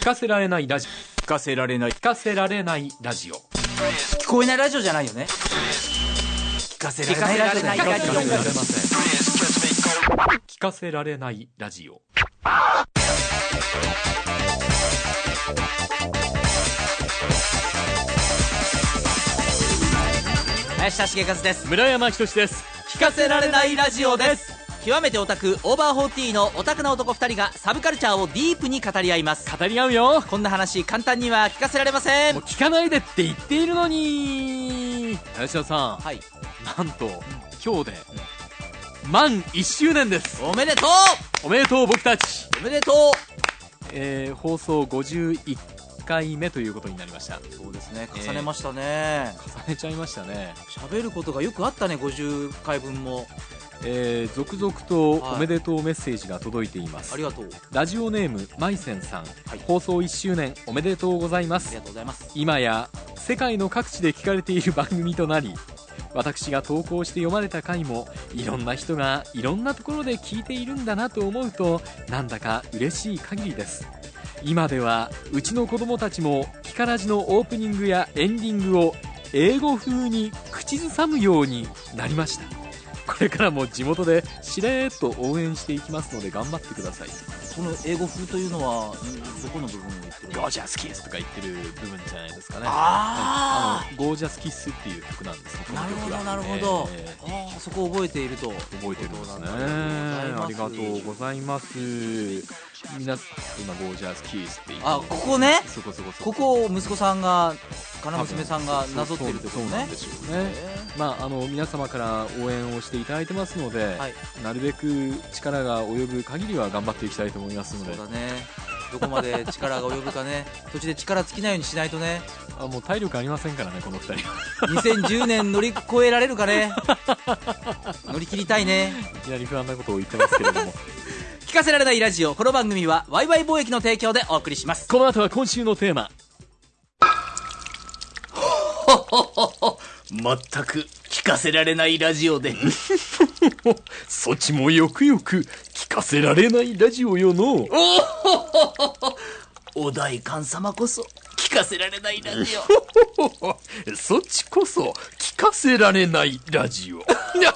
かせられないラジオ、 聞かせられない、 聞かせられないラジオ、 聞こえないラジオじゃないよね。聞かせられないラジオだよ。 聞かせられないラジオ。 林田茂和です。 村山仁です。 聞かせられないラジオです。極めてオタクオーバー40のオタクな男2人がサブカルチャーをディープに語り合います。 語り合うよ。 こんな話簡単には聞かせられません。 もう聞かないでって言っているのに。林田さん、 はい、 なんと、今日で満1周年です。 おめでとう。 おめでとう僕たち。 おめでとう。 放送51回目ということになりました。 そうですね、重ねましたね、 重ねちゃいましたね。 喋ることがよくあったね、50回分も。 続々とおめでとうメッセージが届いています、 ありがとう。 ラジオネームまいせんさん、 はい、 放送1周年おめでとうございます。 ありがとうございます。 今や世界の各地で聞かれている番組となり、私が投稿して読まれた回もいろんな人がいろんなところで聞いているんだなと思うと、なんだか嬉しい限りです。今ではうちの子供たちもキカラジのオープニングやエンディングを英語風に口ずさむようになりました。これからも地元でしれーっと応援していきますので頑張ってください。 その英語風というのはどこの部分を言ってるの？ ゴージャスキスとか言ってる部分じゃないですかね。ゴージャスキスっていう曲なんです。 なるほどなるほど、そこを覚えていると。 覚えてるんですね。ありがとうございます。皆今ゴージャスキスって言って、 ここね、 ここを息子さんがかな娘さんがなぞっているってことね。 そうなんでしょうね。皆様から応援をしていただいてますので、はい、なるべく力が及ぶ限りは頑張っていきたいと思いますので。 そうだね、どこまで力が及ぶかね。途中で力尽きないようにしないとね。 もう体力ありませんからね、この2人 2010年乗り越えられるかね乗り切りたいね。 いきなり不安なことを言ってますけれども聞かせられないラジオ、この番組はワイワイ貿易の提供でお送りします。 この後は今週のテーマ全く聞かせられないラジオでそちもよくよく聞かせられないラジオよのお代官様こそ聞かせられないラジオそっちこそ聞かせられないラジオ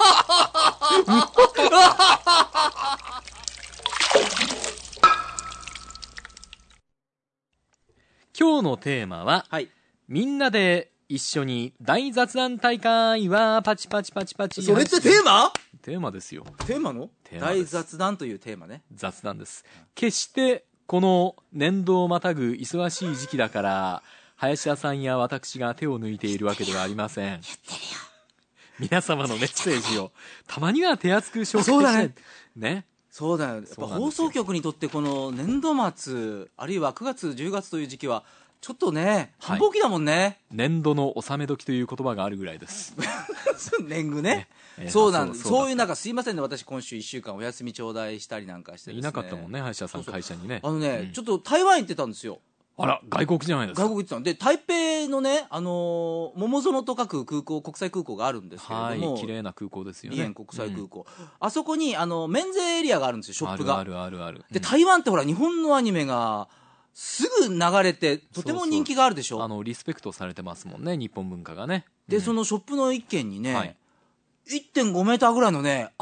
今日のテーマは、はい、みんなで一緒に大雑談大会はパチパチパチパチ。 それってテーマ？ テーマですよ。 テーマの大雑談というテーマね。 雑談です。決してこの年度をまたぐ忙しい時期だから林田さんや私が手を抜いているわけではありません。言ってるよ。皆様のメッセージをたまには手厚く紹介して。 そうだね。 ね。 そうだよ。やっぱ放送局にとってこの年度末あるいは9月10月という時期はちょっとね、繁忙期だもんね、はい、 年度の納め時という言葉があるぐらいです年貢ね、そうなんです。そういう中、すいませんね、私今週1週間お休み頂戴したりなんかしてですね。 いなかったもんね、林田さん。会社にね、 ちょっと台湾行ってたんですよ。 あら、外国じゃないですか。 外国行ってたんで、台北のね、桃園と書く空港、国際空港があるんですけれども、 はい、綺麗な空港ですよね。 梨園国際空港、あそこに免税エリアがあるんですよ、ショップが。 ある。 で、台湾ってほら日本のアニメがすぐ流れてとても人気があるでしょ。 リスペクトされてますもんね、日本文化がね。 で、そのショップの一軒にね、はい、1.5 メーターぐらいのね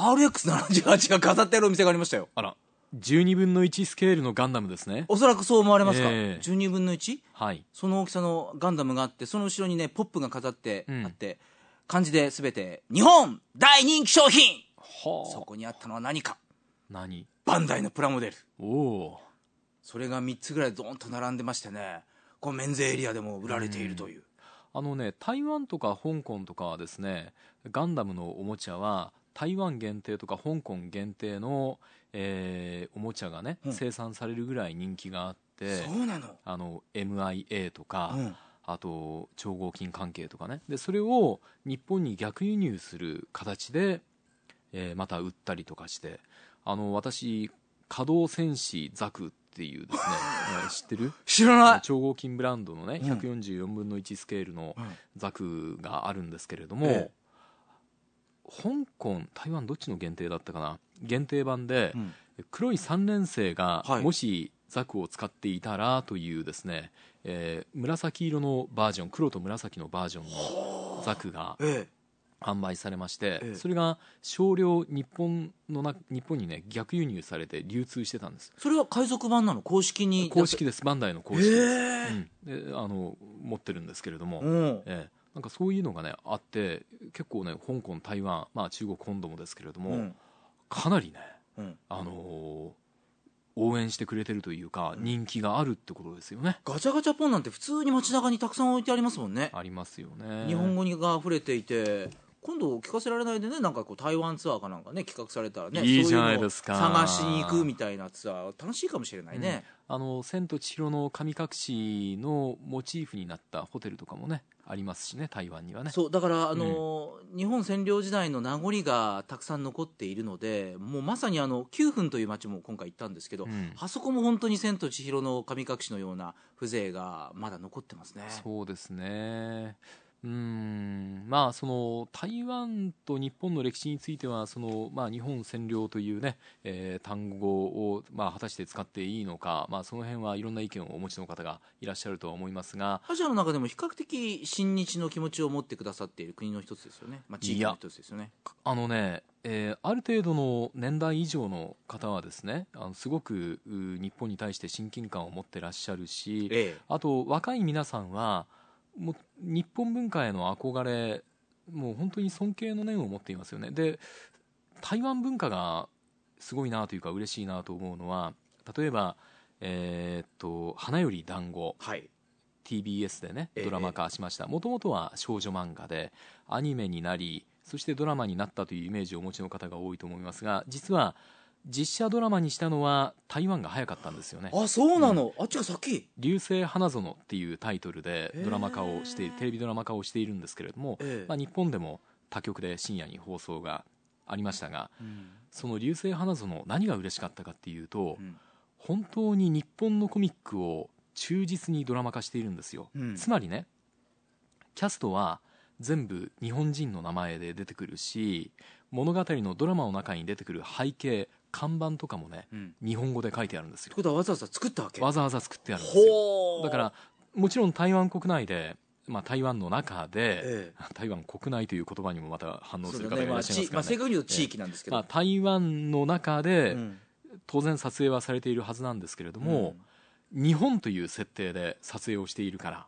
RX78 が飾ってあるお店がありましたよ。 あら、12分の1スケールのガンダムですね。 おそらくそう思われますか。12分の 1？ はい。 その大きさのガンダムがあって、その後ろにねポップが飾ってあって、漢字で全て日本大人気商品。そこにあったのは何か。 何？ バンダイのプラモデル。 おお。 それが3つぐらいドーンと並んでましてね、こう免税エリアでも売られているという。 台湾とか香港とかはですね、ガンダムのおもちゃは台湾限定とか香港限定の、おもちゃがね、生産されるぐらい人気があって。 そうなの。MIA とか、あと超合金関係とかね。でそれを日本に逆輸入する形で、また売ったりとかして、私稼働戦士ザクっていうですね知ってる？ 知らない。 超合金ブランドのね、144分の1スケールのザクがあるんですけれども、香港、台湾どっちの限定だったかな、限定版で、黒い3年生がもしザクを使っていたらというですね、紫色のバージョン、黒と紫のバージョンのザクが販売されまして、それが少量日本にね逆輸入されて流通してたんです。 それは海賊版なの？公式です。バンダイの公式です、で持ってるんですけれども、なんかそういうのがねあって、結構ね香港、台湾、中国本土もですけれども、かなりね、応援してくれてるというか、人気があるってことですよね。 ガチャガチャポンなんて普通に街中にたくさん置いてありますもんね。 ありますよね。 日本語が溢れていて、今度聞かせられないでね、なんかこう台湾ツアーかなんかね企画されたらね、 いいじゃないですか。 そういうのを探しに行くみたいなツアー楽しいかもしれないね。 千と千尋の神隠しのモチーフになったホテルとかもねありますしね、台湾にはね。 そうだから日本占領時代の名残がたくさん残っているので、もうまさに9分という街も今回行ったんですけど、あそこも本当に千と千尋の神隠しのような風情がまだ残ってますね。 そうですね。その台湾と日本の歴史については日本占領というね、単語を果たして使っていいのか、その辺はいろんな意見をお持ちの方がいらっしゃるとは思いますが、 アジアの中でも比較的親日の気持ちを持ってくださっている国の一つですよね、地域の一つですよね。 ある程度の年代以上の方はですね、すごく日本に対して親近感を持ってらっしゃるし、あと若い皆さんはもう日本文化への憧れ、もう本当に尊敬の念を持っていますよね。で、台湾文化がすごいなというか嬉しいなと思うのは、例えば、花より団子、TBS でねドラマ化しました。もともとは少女漫画でアニメになり、そしてドラマになったというイメージをお持ちの方が多いと思いますが、実は実写ドラマにしたのは台湾が早かったんですよね。 あ、そうなの、あっちが先。 流星花園っていうタイトルでドラマ化をしてテレビドラマ化をしているんですけれども、日本でも他局で深夜に放送がありましたが、その流星花園何が嬉しかったかっていうと、本当に日本のコミックを忠実にドラマ化しているんですよ、つまりね、キャストは全部日本人の名前で出てくるし、物語のドラマの中に出てくる背景、看板とかもね、日本語で書いてあるんですよ。 ってことはわざわざ作ったわけ？ わざわざ作ってあるんですよ。だからもちろん台湾国内で、台湾の中で、台湾国内という言葉にもまた反応する方がいらっしゃいますからね。 正確に言うと地域なんですけど、 台湾の中で、当然撮影はされているはずなんですけれども、日本という設定で撮影をしているから、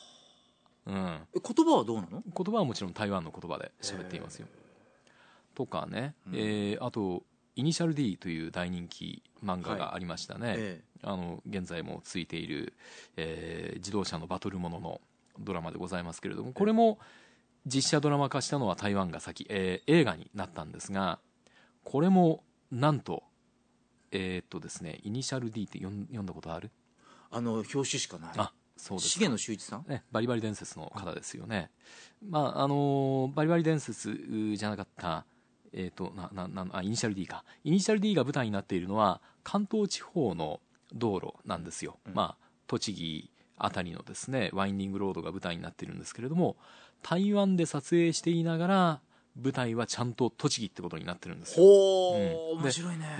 言葉はどうなの？ 言葉はもちろん台湾の言葉で喋っていますよ。とかね、あとイニシャル D という大人気漫画がありましたね、現在もついている、自動車のバトルもののドラマでございますけれども、これも実写ドラマ化したのは台湾が先、映画になったんですが、これもなんとですね、イニシャル D って読んだことある？ 表紙しかない。 あ、そうですか。 重野秀一さん、 バリバリ伝説の方ですよね。バリバリ伝説じゃなかった、イニシャル D か。イニシャル D が舞台になっているのは関東地方の道路なんですよ、栃木あたりのですねワインディングロードが舞台になっているんですけれども、台湾で撮影していながら舞台はちゃんと栃木ってことになってるんですよ。 面白いね。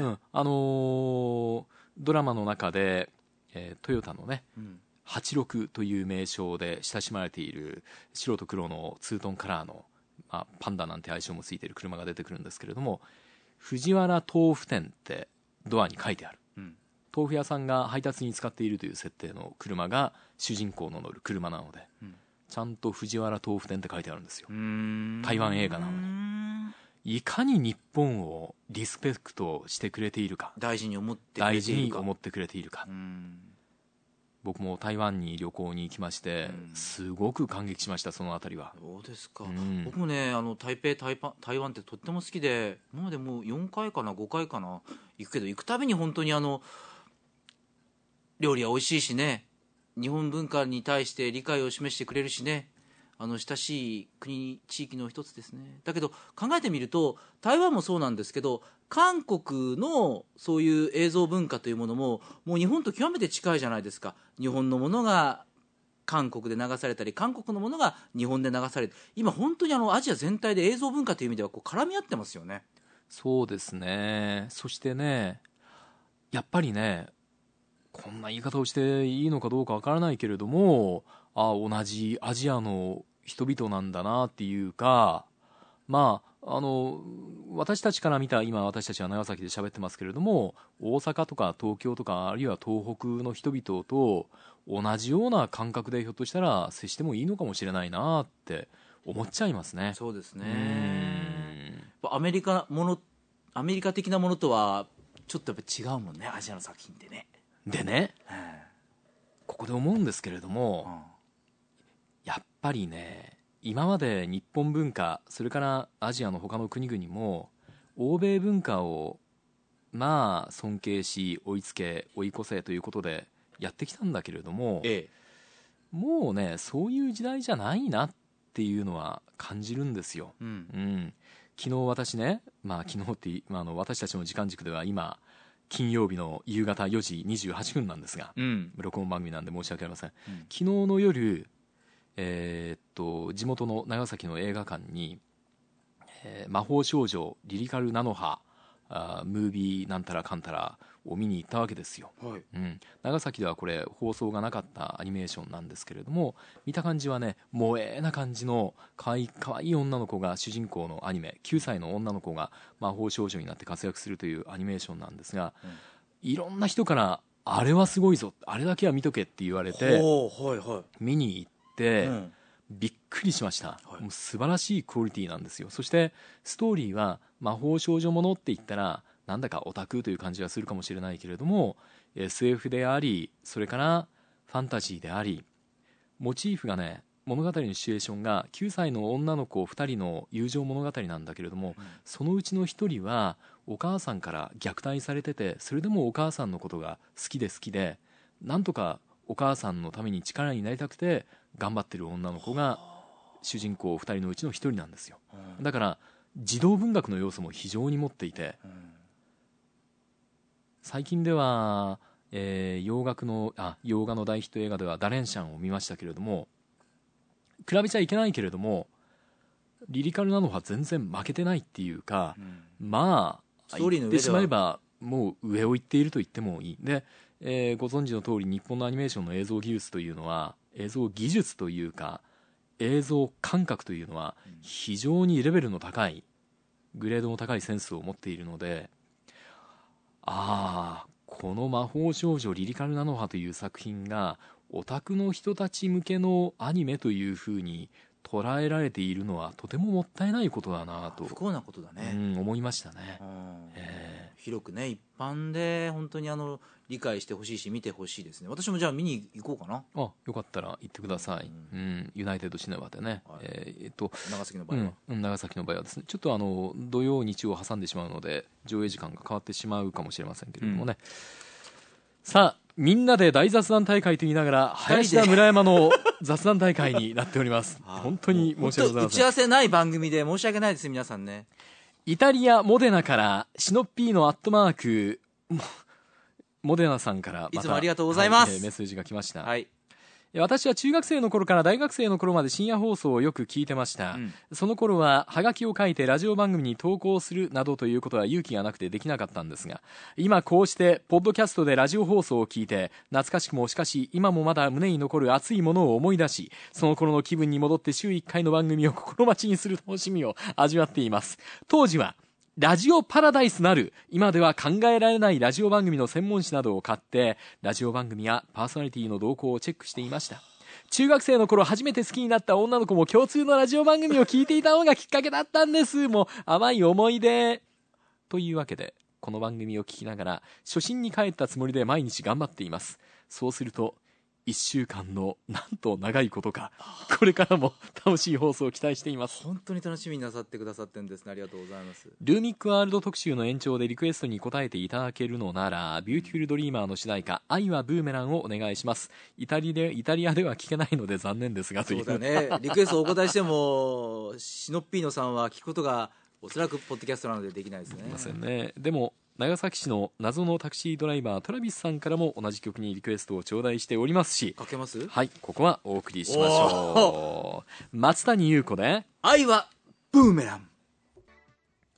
ドラマの中で、トヨタのね、86という名称で親しまれている白と黒のツートンカラーの、パンダなんて愛称もついている車が出てくるんですけれども、藤原豆腐店ってドアに書いてある、豆腐屋さんが配達に使っているという設定の車が主人公の乗る車なので、ちゃんと藤原豆腐店って書いてあるんですよ。台湾映画なのに。いかに日本をリスペクトしてくれているか、 大事に思ってくれているか。僕も台湾に旅行に行きまして、すごく感激しました、そのあたりは。 そうですか、僕もね台湾ってとっても好きで、今までもう4回かな5回かな行くけど、行くたびに本当に料理は美味しいしね、日本文化に対して理解を示してくれるしね、親しい国地域の一つですね。だけど考えてみると台湾もそうなんですけど、韓国のそういう映像文化というものももう日本と極めて近いじゃないですか。日本のものが韓国で流されたり、韓国のものが日本で流されて、今本当にアジア全体で映像文化という意味ではこう絡み合ってますよね。 そうですね。そしてね、やっぱりね、 こんな言い方をしていいのかどうかわからないけれども、同じアジアの人々なんだなっていうか、私たちから見た、今私たちは長崎で喋ってますけれども、大阪とか東京とかあるいは東北の人々と同じような感覚でひょっとしたら接してもいいのかもしれないなって思っちゃいますね。 そうですね。アメリカ的なものとはちょっとやっぱ違うもんね、アジアの作品ってね。 でね、ここで思うんですけれども、やっぱりね、今まで日本文化、それからアジアの他の国々も欧米文化を尊敬し追いつけ追い越せということでやってきたんだけれども、もうね、そういう時代じゃないなっていうのは感じるんですよ。昨日私ね、昨日って私たちの時間軸では今金曜日の夕方4時28分なんですが、録音番組なんで申し訳ありません。昨日の夜、地元の長崎の映画館に、魔法少女リリカルナノハムービーなんたらかんたらを見に行ったわけですよ。長崎ではこれ放送がなかったアニメーションなんですけれども、見た感じはね、萌えな感じのかわいい女の子が主人公のアニメ、9歳の女の子が魔法少女になって活躍するというアニメーションなんですが、いろんな人からあれはすごいぞ、あれだけは見とけって言われて見に行って、びっくりしました。もう素晴らしいクオリティなんですよ。そしてストーリーは魔法少女ものって言ったらなんだかオタクという感じがするかもしれないけれども、 SF であり、それからファンタジーであり、モチーフがね、物語のシチュエーションが9歳の女の子2人の友情物語なんだけれども、そのうちの1人はお母さんから虐待されてて、それでもお母さんのことが好きでなんとかお母さんのために力になりたくて頑張ってる女の子が主人公2人のうちの1人なんですよ。だから児童文学の要素も非常に持っていて、最近では、洋画の大ヒット映画ではダレンシャンを見ましたけれども、比べちゃいけないけれどもリリカルなのは全然負けてないっていうか、言ってしまえばもう上を行っていると言ってもいい。で、ご存知の通り日本のアニメーションの映像技術というのは、映像技術というか映像感覚というのは非常にレベルの高い、グレードの高いセンスを持っているので、この魔法少女リリカルナノハという作品がオタクの人たち向けのアニメというふうに捉えられているのはとてももったいないことだなと、 不幸なことだね、 思いましたね。 広くね、一般で本当に理解してほしいし見てほしいですね。私もじゃあ見に行こうかな。 よかったら行ってください。ユナイテッドシネマでね、 長崎の場合は、 長崎の場合はですね、ちょっと土曜日曜を挟んでしまうので上映時間が変わってしまうかもしれませんけれどもね、さあみんなで大雑談大会と言いながら林田村山の雑談大会になっております本当に申し訳ございません。 打ち合わせない番組で申し訳ないです皆さんね。 イタリアモデナからシノッピーの@モデナさんからいつもありがとうございます、 メッセージが来ました。 はい、 私は中学生の頃から大学生の頃まで深夜放送をよく聞いてました、その頃はハガキを書いてラジオ番組に投稿するなどということは勇気がなくてできなかったんですが、今こうしてポッドキャストでラジオ放送を聞いて懐かしくもしかし今もまだ胸に残る熱いものを思い出し、その頃の気分に戻って週1回の番組を心待ちにする楽しみを味わっています。当時はラジオパラダイスなる今では考えられないラジオ番組の専門誌などを買ってラジオ番組やパーソナリティの動向をチェックしていました。中学生の頃初めて好きになった女の子も共通のラジオ番組を聞いていたのがきっかけだったんです。もう甘い思い出というわけで、この番組を聞きながら初心に帰ったつもりで毎日頑張っています。そうすると1週間のなんと長いことか、これからも楽しい放送を期待しています。 本当に楽しみになさってくださってるんですね。ありがとうございます。 ルーミックワールド特集の延長でリクエストに答えていただけるのなら、ビューティフルドリーマーの主題歌愛はブーメランをお願いします。イタリアでは聞けないので残念ですがという。 そうだね、リクエストをお答えしてもシノッピーノさんは聞くことがおそらくポッドキャストなのでできないですね。 できませんね。でも長崎市の謎のタクシードライバートラビスさんからも同じ曲にリクエストを頂戴しておりますし、 かけます？ はい、ここはお送りしましょう。松谷優子で愛はブーメラン。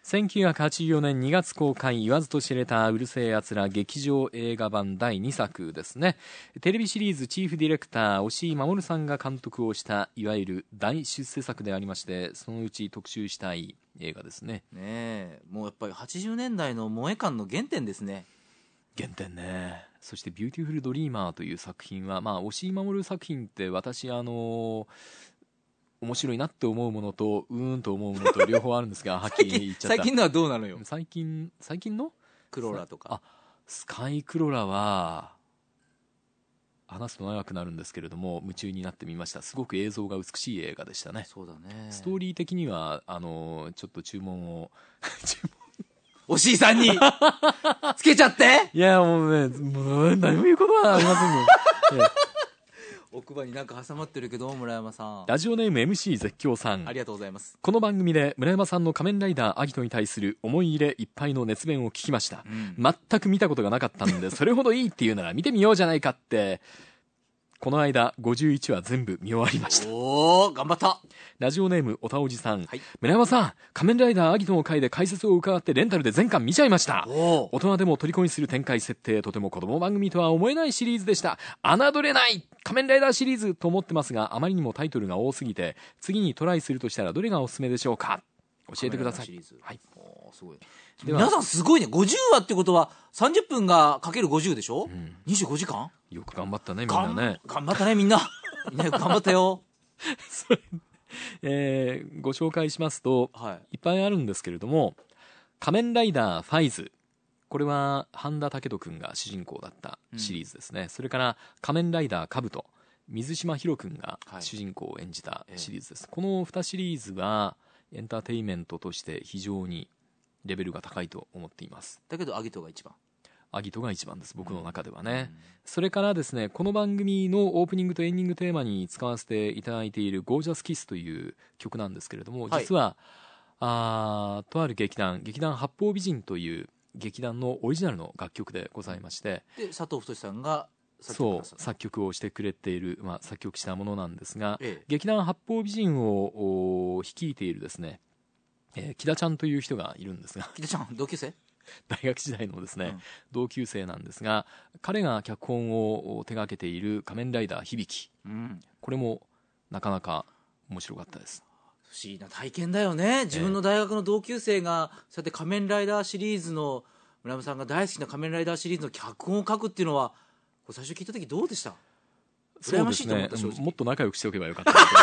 1984年2月公開、言わずと知れたうるせえやつら劇場映画版第2作ですね。テレビシリーズチーフディレクター押井守さんが監督をしたいわゆる大出世作でありまして、そのうち特集したい映画ですね。 ねえ、もうやっぱり80年代の萌え感の原点ですね。 原点ね。そしてビューティフルドリーマーという作品は、押井守作品って私面白いなって思うものとと思うものと両方あるんですがはっきり言っちゃった。 最近のはどうなのよ。 最近のクローラとか。 スカイクロラは話すと長くなるんですけれども夢中になってみました。すごく映像が美しい映画でしたね。 そうだね。 ストーリー的にはちょっと注文をおしいさんにつけちゃって。 いやもう何も言うことはありませんよ、 奥歯になんか挟まってるけど村山さん。 ラジオネーム MC 絶叫さん、 ありがとうございます。 この番組で村山さんの仮面ライダーアギトに対する思い入れいっぱいの熱弁を聞きました、全く見たことがなかったんでそれほどいいっていうなら見てみようじゃないかってこの間51話全部見終わりました。 おー頑張った。 ラジオネームおたおじさん、村山さん仮面ライダーアギトの回で解説を伺ってレンタルで全巻見ちゃいました。大人でも虜にする展開設定、とても子供番組とは思えないシリーズでした。侮れない仮面ライダーシリーズと思ってますがあまりにもタイトルが多すぎて次にトライするとしたらどれがおすすめでしょうか。教えてください。 はい、おすごい。 では皆さんすごいね。50話ってことは30分がかける50でしょ、25時間。 よく頑張ったねみんなね。 頑張ったねみんなみんなよく頑張ったよそれご紹介しますと、いっぱいあるんですけれども、仮面ライダーファイズ、これは半田武人君が主人公だったシリーズですね、それから仮面ライダーカブト、水島ヒロ君が主人公を演じたシリーズです、この2シリーズはエンターテインメントとして非常にレベルが高いと思っています。 だけどアギトが一番。 アギトが一番です、僕の中ではね、それからですね、この番組のオープニングとエンディングテーマに使わせていただいているゴージャスキスという曲なんですけれども、実はとある劇団八方美人という劇団のオリジナルの楽曲でございまして、 で佐藤太さんが作曲をしてくれている、作曲したものなんですが、劇団八方美人を率いているですね、木田ちゃんという人がいるんですが、 木田ちゃん同級生、 大学時代のですね、同級生なんですが、彼が脚本を手掛けている仮面ライダー響、これもなかなか面白かったです。 不思議な体験だよね。自分の大学の同級生がそうやって仮面ライダーシリーズの、村山さんが大好きな仮面ライダーシリーズの脚本を書くっていうのは、最初聞いた時どうでした？羨ましいと思った。正直もっと仲良くしておけばよかったと思いま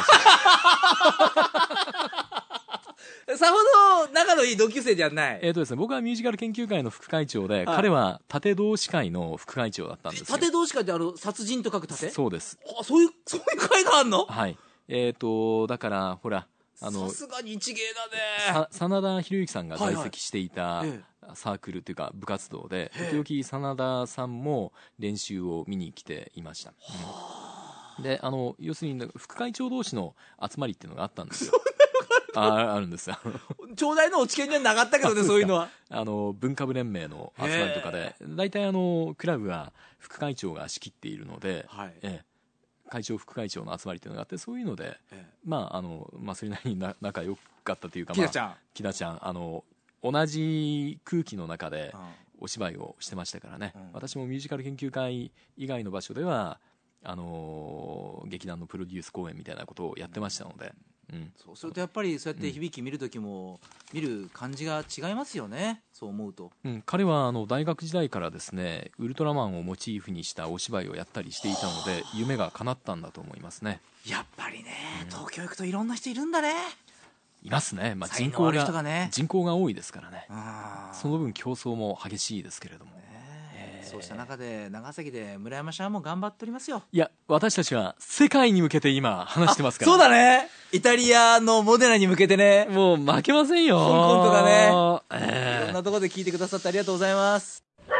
したさほど仲のいい同級生ではない。 ですね、僕はミュージカル研究会の副会長で、彼は盾同志会の副会長だったんですよ。 盾同志会って殺人と書く盾？ そうです。 そういう会があるの？ はい。だからほらさすがに一芸だね。 真田広之さんが在籍していたサークルというか部活動で、時々真田さんも練習を見に来ていました。で要するに副会長同士の集まりっていうのがあったんですよ。あるんですよ。 町内のお知見にはなかったけどね、そういうのは。 文化部連盟の集まりとかで、大体クラブは副会長が仕切っているので、会長副会長の集まりというのがあって、そういうので、それなりに仲良かったというか、木田ちゃん同じ空気の中でお芝居をしてましたからね、私もミュージカル研究会以外の場所では劇団のプロデュース公演みたいなことをやってましたので、 そうするとやっぱりそうやって響き見る時も見る感じが違いますよね、そう思うと。 彼は大学時代からですね、ウルトラマンをモチーフにしたお芝居をやったりしていたので、夢が叶ったんだと思いますね。 やっぱりね、東京行くといろんな人いるんだね。 いますね、人口が多いですからね。その分競争も激しいですけれども、 そうした中で長崎で村山さんも頑張っておりますよ。 いや、私たちは世界に向けて今話してますから。 そうだね、イタリアのモデナに向けてね。 もう負けませんよ。 香港とかね、いろんなところで聞いてくださってありがとうございます。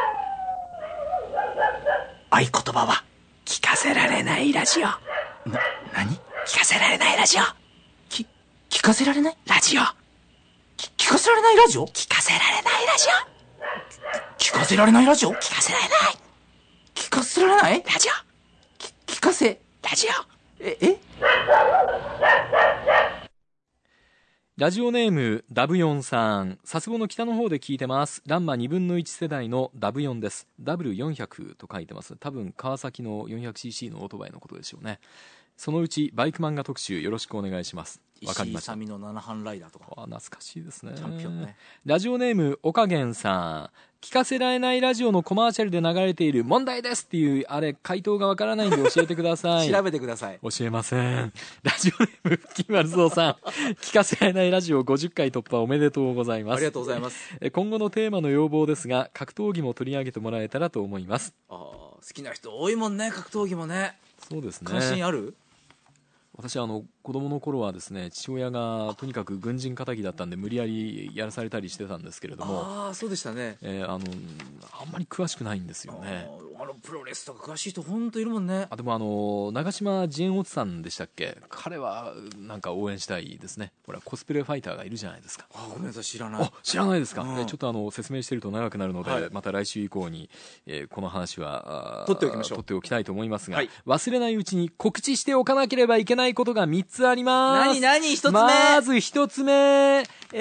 合言葉は聞かせられないラジオ。何？聞かせられないラジオ。聞かせられないラジオ。聞かせられないラジオ。聞かせられないラジオ。聞かせられないラジオ。聞かせられない。聞かせられないラジオ。聞かせラジオ。 ラジオネームダブヨンさん、佐世保の北の方で聞いてます。ランマ2分の1世代のダブヨンです。 W400 と書いてます。多分川崎の 400cc のオートバイのことでしょうね。そのうちバイク漫画特集よろしくお願いします。わかりました。 石井勇の七班ライダーとか懐かしいですね。 チャンピオンね。 ラジオネームおかげんさん、聞かせられないラジオのコマーシャルで流れている問題ですっていうあれ回答がわからないんで教えてください。 調べてください。 教えません。ラジオネーム金丸蔵さん、聞かせられないラジオ50回突破おめでとうございます。 ありがとうございます。 今後のテーマの要望ですが、格闘技も取り上げてもらえたらと思います。 好きな人多いもんね、格闘技もね。 そうですね。 関心ある？ 私子供の頃はですね、父親がとにかく軍人仇だったんで無理やりやらされたりしてたんですけれども、 そうでしたね。 あんまり詳しくないんですよね。 プロレスとか詳しい人本当いるもんね。 でも長嶋ジェーンオツさんでしたっけ、彼はなんか応援したいですね。ほらコスプレファイターがいるじゃないですか。 ごめんなさい、知らない。 知らないですか。 うん、 ちょっと説明してると長くなるので、はい、また来週以降に、この話は取っておきましょう。 取っておきたいと思いますが、 はい、 忘れないうちに告知しておかなければいけないことが3つあります。 何一つ目。 まず1つ目、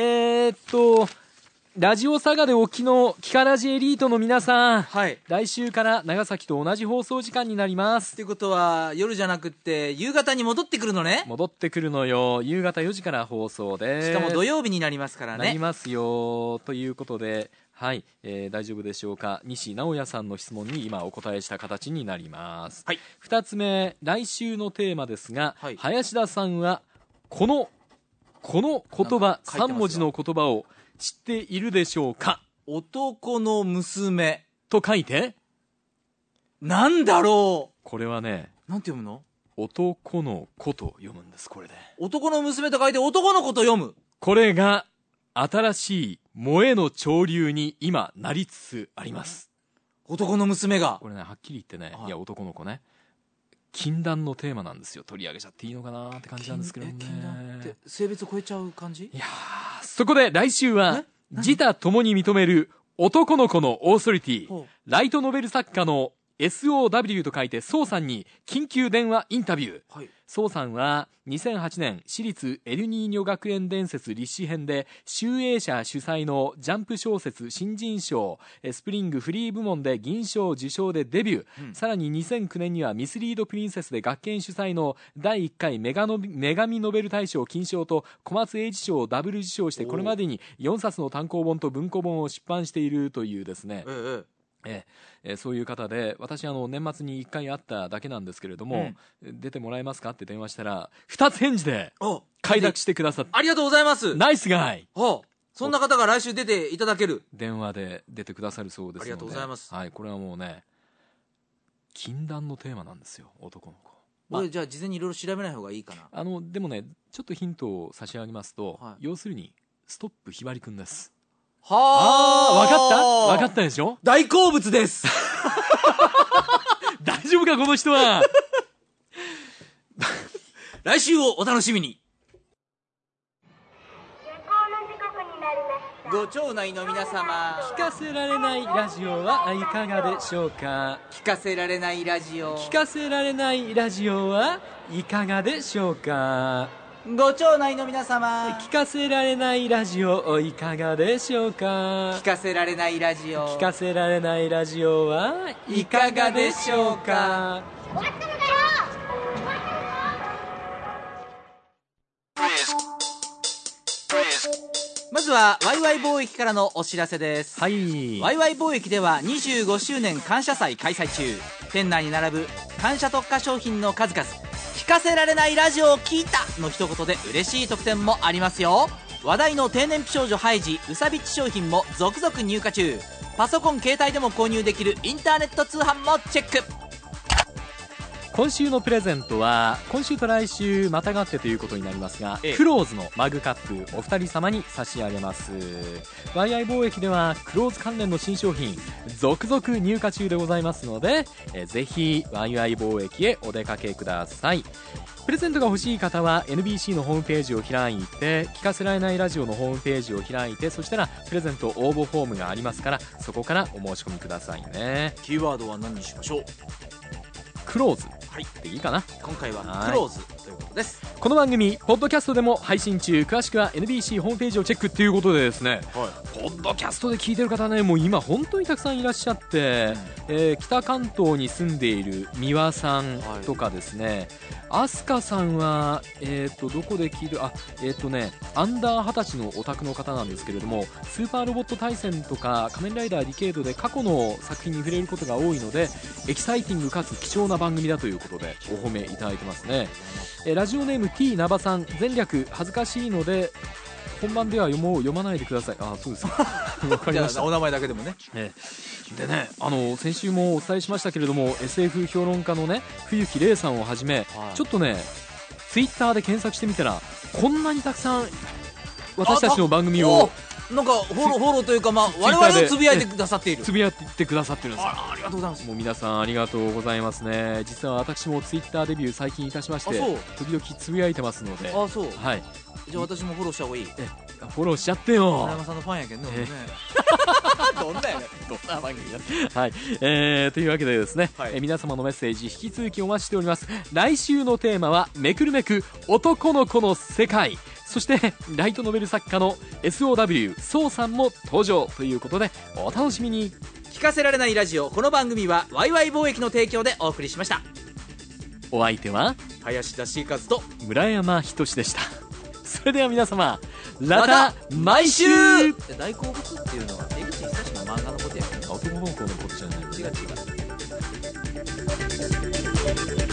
ラジオ佐賀でお聞きのキカラジエリートの皆さん、はい、来週から長崎と同じ放送時間になります。 ということは夜じゃなくって夕方に戻ってくるのね。 戻ってくるのよ。夕方4時から放送です。 しかも土曜日になりますからね。 なりますよ。ということで、はい、大丈夫でしょうか。西直哉さんの質問に今お答えした形になります。はい、2つ目、来週のテーマですが、はい、林田さんはこの言葉3文字の言葉を知っているでしょうか。 男の娘と書いてなんだろう。 これはね、 なんて読むの？ 男の子と読むんです。これで男の娘と書いて男の子と読む。 これが新しい萌えの潮流に今なりつつあります。 男の娘がこれね、はっきり言ってね、いや男の子ね、禁断のテーマなんですよ。取り上げちゃっていいのかなって感じなんですけどね。 禁断って性別を超えちゃう感じ？ いやー、そこで来週は自他ともに認める男の子のオーソリティ、ライトノベル作家のSOW と書いてソウさんに緊急電話インタビュー。はい、ソウさんは2008年私立エルニーニョ学園伝説立志編で集英社主催のジャンプ小説新人賞スプリングフリー部門で銀賞受賞でデビュー、さらに2009年にはミスリードプリンセスで学研主催の第1回女神ノベル大賞金賞と小松英二賞をダブル受賞して、これまでに4冊の単行本と文庫本を出版しているというですね、そういう方で、私年末に1回会っただけなんですけれども、出てもらえますかって電話したら2つ返事で快諾してくださって、 ありがとうございます。 ナイスガイ。 そんな方が来週出ていただける。 電話で出てくださるそうですので、 ありがとうございます。 はい、これはもうね、禁断のテーマなんですよ、男の子。 俺じゃあ事前にいろいろ調べない方がいいかな。 でもね、ちょっとヒントを差し上げますと、要するにストップひばりくんです。わかったでしょ。 大好物です大丈夫かこの人は来週をお楽しみに。ご町内の皆様、 聞かせられないラジオはいかがでしょうか。 聞かせられないラジオ、 聞かせられないラジオはいかがでしょうか。 ご町内の皆様、 聞かせられないラジオいかがでしょうか。 聞かせられないラジオ、 聞かせられないラジオはいかがでしょうか。 まずはワイワイ貿易からのお知らせです。 はい、 ワイワイ貿易では25周年感謝祭開催中。店内に並ぶ感謝特価商品の数々、聞かせられないラジオを聞いたの一言で嬉しい特典もありますよ。話題の低燃費少女ハイジウサビッチ商品も続々入荷中。パソコン携帯でも購入できるインターネット通販もチェック。 今週のプレゼントは今週と来週またがってということになりますが、クローズのマグカップお二人様に差し上げます。ワイワイ貿易ではクローズ関連の新商品続々入荷中でございますので、ぜひワイワイ貿易へお出かけください。プレゼントが欲しい方は NBC のホームページを開いて、聞かせられないラジオのホームページを開いて、そしたらプレゼント応募フォームがありますから、そこからお申し込みくださいね。 キーワードは何にしましょう。 クローズ、 はい、 でいいかな。 今回はクローズということです。 この番組ポッドキャストでも配信中、詳しくは NBC ホームページをチェックっていうことでですね、ポッドキャストで聞いてる方ね、もう今本当にたくさんいらっしゃって、北関東に住んでいる三輪さんとかですね、飛鳥さんは、どこで聞いてる、アンダー20歳のオタクの方なんですけれども、スーパーロボット対戦とか仮面ライダーディケイドで過去の作品に触れることが多いので、エキサイティングかつ貴重な番組だということでお褒めいただいてますね。ラジオネーム T ナバさん、前略恥ずかしいので本番では読まないでください。そうですわかりました。 お名前だけでもね。 でね、先週もお伝えしましたけれども、 SF 評論家のね冬木玲さんをはじめ、ちょっとねツイッターで検索してみたら、こんなにたくさん私たちの番組をなんかフォローというか、我々をつぶやいてくださっている、 つぶやいてくださってるんですよ。 ありがとうございます。 もう皆さんありがとうございますね。実は私もツイッターデビュー最近いたしまして、時々つぶやいてますので。 そう、 はい、 じゃあ私もフォローした方がいい。 フォローしちゃってよ。 村山さんのファンやけんね。どんなやねん、どんな番組だ。 はい、というわけでですね、皆様のメッセージ引き続きお待ちしております。来週のテーマはめくるめく男の子の世界、そしてライトノベル作家の SOW ソウさんも登場ということで、お楽しみに。 聞かせられないラジオ、この番組はワイワイ貿易の提供でお送りしました。 お相手は林田シーカズと村山仁でした。それでは皆様、また毎週。 大好物っていうのは江口久志の漫画のことやけど、 男の子のことじゃない。 違う。